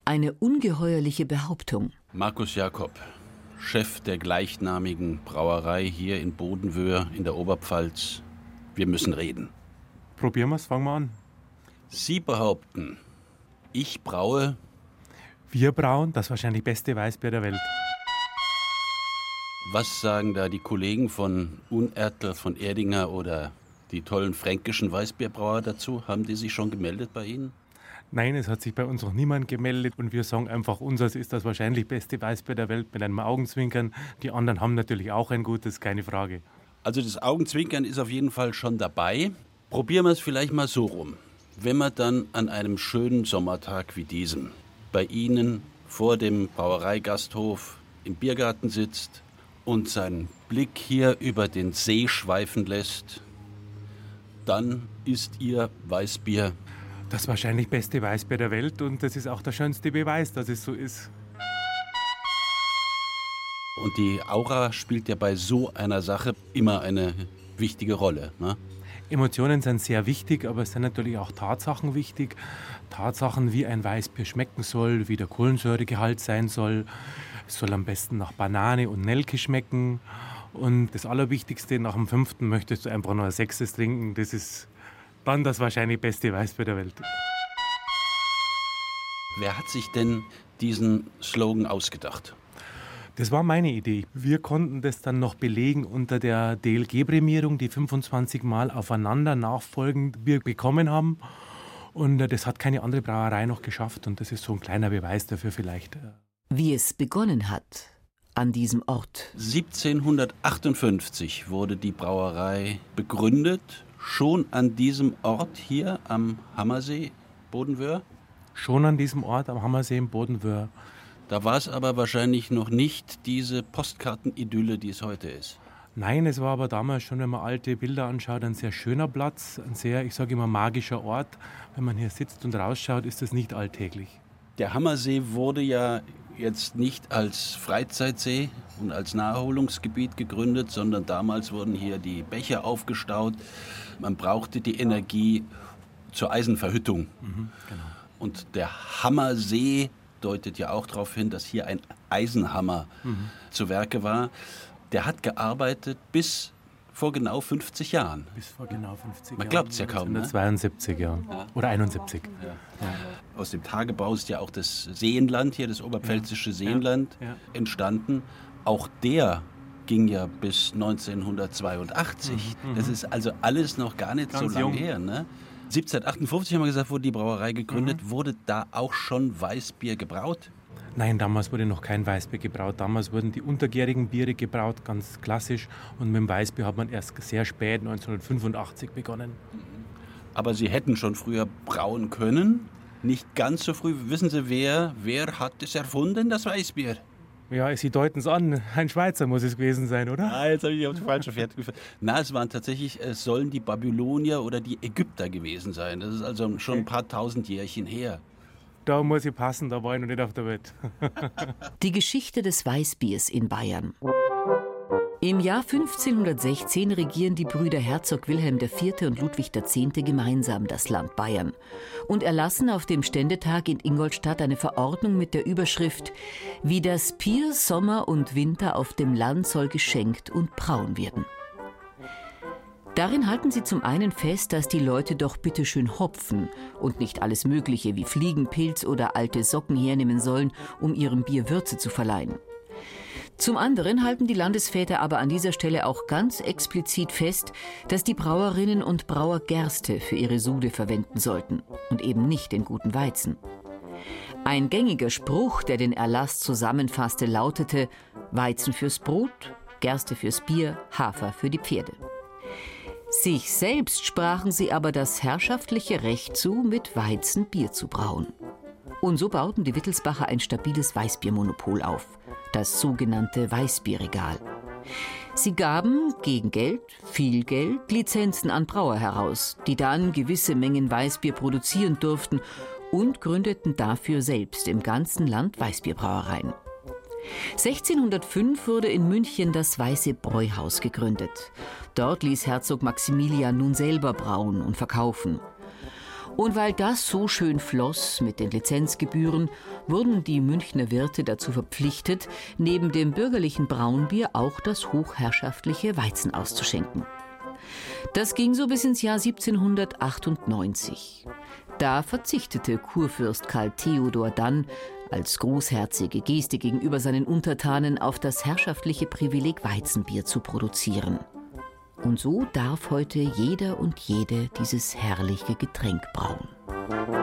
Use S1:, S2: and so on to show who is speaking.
S1: Eine ungeheuerliche Behauptung.
S2: Markus Jakob, Chef der gleichnamigen Brauerei hier in Bodenwöhr in der Oberpfalz. Wir müssen reden.
S3: Probieren wir es, fangen wir an.
S2: Sie behaupten, ich braue...
S3: Wir brauen das wahrscheinlich beste Weißbier der Welt.
S2: Was sagen da die Kollegen von Unertl, von Erdinger oder die tollen fränkischen Weißbierbrauer dazu? Haben die sich schon gemeldet bei Ihnen?
S3: Nein, es hat sich bei uns noch niemand gemeldet und wir sagen einfach, unseres ist das wahrscheinlich beste Weißbier der Welt mit einem Augenzwinkern. Die anderen haben natürlich auch ein gutes, keine Frage.
S2: Also das Augenzwinkern ist auf jeden Fall schon dabei. Probieren wir es vielleicht mal so rum. Wenn man dann an einem schönen Sommertag wie diesem bei Ihnen vor dem Brauereigasthof im Biergarten sitzt und seinen Blick hier über den See schweifen lässt, dann ist Ihr Weißbier
S3: das wahrscheinlich beste Weißbier der Welt und das ist auch der schönste Beweis, dass es so ist.
S2: Und die Aura spielt ja bei so einer Sache immer eine wichtige Rolle, ne?
S3: Emotionen sind sehr wichtig, aber es sind natürlich auch Tatsachen wichtig. Tatsachen, wie ein Weißbier schmecken soll, wie der Kohlensäuregehalt sein soll. Es soll am besten nach Banane und Nelke schmecken. Und das Allerwichtigste, nach dem 5. möchtest du einfach nur ein 6. trinken. Das ist dann das wahrscheinlich beste Weißbier der Welt.
S2: Wer hat sich denn diesen Slogan ausgedacht?
S3: Das war meine Idee. Wir konnten das dann noch belegen unter der DLG-Prämierung, die 25 Mal aufeinander nachfolgend wir bekommen haben. Und das hat keine andere Brauerei noch geschafft. Und das ist so ein kleiner Beweis dafür vielleicht.
S1: Wie es begonnen hat an diesem Ort.
S2: 1758 wurde die Brauerei begründet. Schon an diesem Ort hier am Hammersee, Bodenwöhr?
S3: Schon an diesem Ort am Hammersee in Bodenwöhr.
S2: Da war es aber wahrscheinlich noch nicht diese Postkartenidylle, die es heute ist.
S3: Nein, es war aber damals schon, wenn man alte Bilder anschaut, ein sehr schöner Platz, ein sehr, ich sage immer, magischer Ort. Wenn man hier sitzt und rausschaut, ist das nicht alltäglich.
S2: Der Hammersee wurde ja jetzt nicht als Freizeitsee und als Naherholungsgebiet gegründet, sondern damals wurden hier die Bäche aufgestaut. Man brauchte die Energie zur Eisenverhüttung.
S3: Genau.
S2: Und der Hammersee deutet ja auch darauf hin, dass hier ein Eisenhammer zu Werke war. Der hat gearbeitet bis vor genau 50 Jahren.
S3: Bis vor genau 50 Jahren.
S2: Man glaubt es ja kaum, ne?
S3: 72 Jahre. Ja. Oder 71.
S2: Ja. Ja. Aus dem Tagebau ist ja auch das Seenland hier, das oberpfälzische Seenland entstanden. Auch der ging ja bis 1982. Das ist also alles noch gar nicht ganz so lange her, ne? 1758 haben wir gesagt, wurde die Brauerei gegründet. Wurde da auch schon Weißbier gebraut?
S3: Nein, damals wurde noch kein Weißbier gebraut. Damals wurden die untergärigen Biere gebraut, ganz klassisch. Und mit dem Weißbier hat man erst sehr spät, 1985, begonnen.
S2: Aber Sie hätten schon früher brauen können. Nicht ganz so früh. Wissen Sie, wer hat es erfunden, das Weißbier?
S3: Ja, Sie deuten es an. Ein Schweizer muss es gewesen sein, oder?
S2: Ah, jetzt habe ich auf die falsche Fährte geführt. Na, es sollen die Babylonier oder die Ägypter gewesen sein. Das ist also schon ein paar tausend Jährchen her.
S3: Da muss ich passen, da war ich noch nicht auf der Welt.
S1: Die Geschichte des Weißbiers in Bayern. Im Jahr 1516 regieren die Brüder Herzog Wilhelm IV. Und Ludwig X. gemeinsam das Land Bayern und erlassen auf dem Ständetag in Ingolstadt eine Verordnung mit der Überschrift »Wie das Bier Sommer und Winter auf dem Land soll geschenkt und brauen werden«. Darin halten sie zum einen fest, dass die Leute doch bitteschön Hopfen und nicht alles Mögliche wie Fliegenpilz oder alte Socken hernehmen sollen, um ihrem Bier Würze zu verleihen. Zum anderen halten die Landesväter aber an dieser Stelle auch ganz explizit fest, dass die Brauerinnen und Brauer Gerste für ihre Sude verwenden sollten und eben nicht den guten Weizen. Ein gängiger Spruch, der den Erlass zusammenfasste, lautete: Weizen fürs Brot, Gerste fürs Bier, Hafer für die Pferde. Sich selbst sprachen sie aber das herrschaftliche Recht zu, mit Weizen Bier zu brauen. Und so bauten die Wittelsbacher ein stabiles Weißbiermonopol auf, das sogenannte Weißbierregal. Sie gaben gegen Geld, viel Geld, Lizenzen an Brauer heraus, die dann gewisse Mengen Weißbier produzieren durften und gründeten dafür selbst im ganzen Land Weißbierbrauereien. 1605 wurde in München das Weiße Bräuhaus gegründet. Dort ließ Herzog Maximilian nun selber brauen und verkaufen. Und weil das so schön floss mit den Lizenzgebühren, wurden die Münchner Wirte dazu verpflichtet, neben dem bürgerlichen Braunbier auch das hochherrschaftliche Weizen auszuschenken. Das ging so bis ins Jahr 1798. Da verzichtete Kurfürst Karl Theodor dann als großherzige Geste gegenüber seinen Untertanen auf das herrschaftliche Privileg, Weizenbier zu produzieren. Und so darf heute jeder und jede dieses herrliche Getränk brauen.